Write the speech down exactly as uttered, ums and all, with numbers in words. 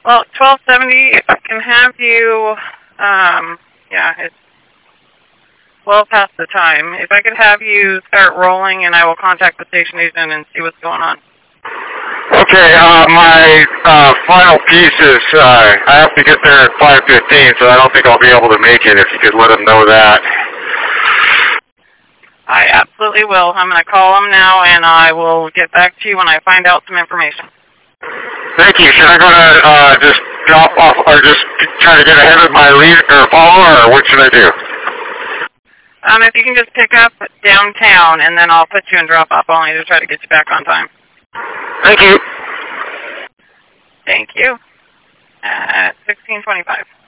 Well, twelve seventy, if I can have you, um, yeah, it's well past the time. If I could have you start rolling, and I will contact the station agent and see what's going on. Okay, uh, my uh, final piece is, uh, I have to get there at five fifteen, so I don't think I'll be able to make it if you could let them know that. I absolutely will. I'm going to call them now, and I will get back to you when I find out some information. Thank you. Should I go to uh, just drop off, or just try to get ahead of my lead or follower, or what should I do? Um, if you can just pick up downtown, and then I'll put you in drop-off only to try to get you back on time. Thank you. Thank you. At sixteen twenty-five.